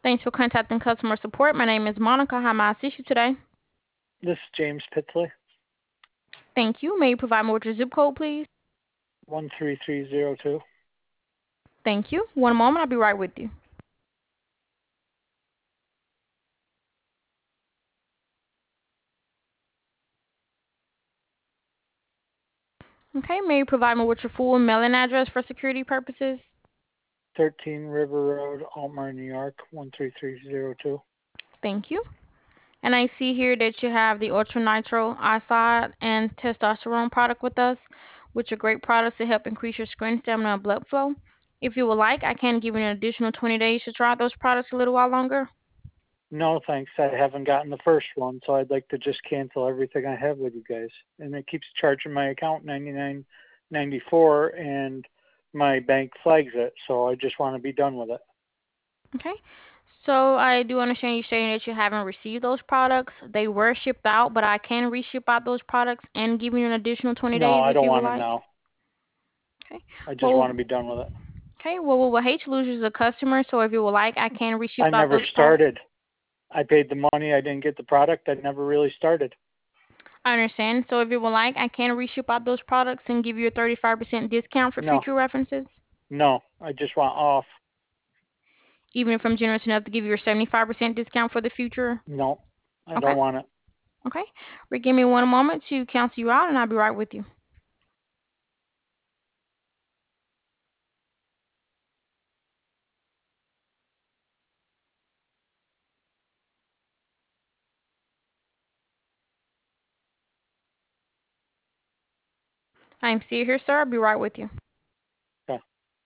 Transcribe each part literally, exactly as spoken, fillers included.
Thanks for contacting customer support. My name is Monica. How may I assist you today? This is James Pitsley. Thank you. May you provide me with your zip code, please? one three three zero two. Thank you. One moment. I'll be right with you. Okay. May you provide me with your full mailing address for security purposes? thirteen River Road, Altmar, New York, one three three zero two. Thank you. And I see here that you have the Ultra Nitro Iodide and Testosterone product with us, which are great products to help increase your skin stamina and blood flow. If you would like, I can give you an additional twenty days to try those products a little while longer. No, thanks. I haven't gotten the first one, so I'd like to just cancel everything I have with you guys. And it keeps charging my account ninety-nine ninety-four, and my bank flags it, so I just want to be done with it. Okay. So I do understand you saying that you haven't received those products. They were shipped out, but I can reship out those products and give you an additional twenty No, days I if don't you would want it like. now. Okay. I just Well, want to be done with it. okay. Well, we will hate to lose you as a customer, so if you would like, I can reship I out never those products. started. I paid the money. I didn't get the product. I never really started. I understand. So if you would like, I can reship out those products and give you a thirty-five percent discount for No, future references. no. I just want off. Even if I'm generous enough to give you a seventy-five percent discount for the future. No, I Okay. don't want it. Okay. Rick, give me one moment to cancel you out, and I'll be right with you. I'm still here, sir. I'll be right with you. Okay.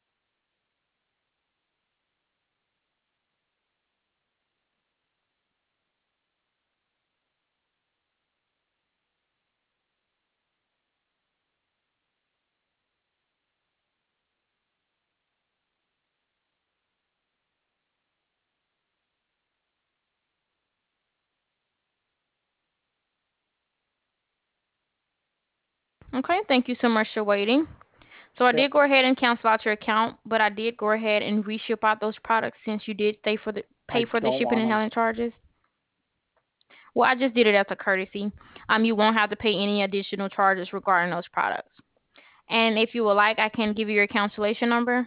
Okay. Thank you so much for waiting. So I Yep. did go ahead and cancel out your account, but I did go ahead and reship out those products since you did stay for the pay I for the don't shipping want and them. handling charges. Well, I just did it as a courtesy. Um, you won't have to pay any additional charges regarding those products. And if you would like, I can give you your cancellation number.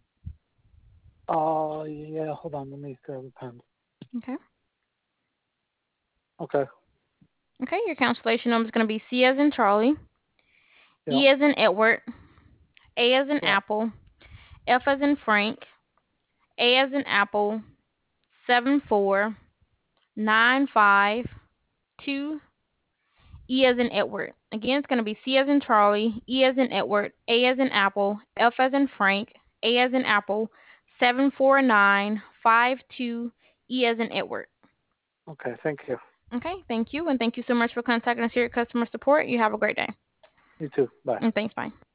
Oh, uh, yeah. Hold on. Let me grab a pen. Okay. Okay. Okay, your cancellation number is going to be C as in Charlie, Yeah. E as in Edward, A as in Yeah. Apple, F as in Frank, A as in Apple, seven four nine five two E as in Edward. Again, it's going to be C as in Charlie, E as in Edward, A as in Apple, F as in Frank, A as in Apple, seven four nine five two E as in Edward. Okay. Thank you. Okay, thank you, and thank you so much for contacting us here at Customer Support. You have a great day. You too. Bye. And thanks, bye.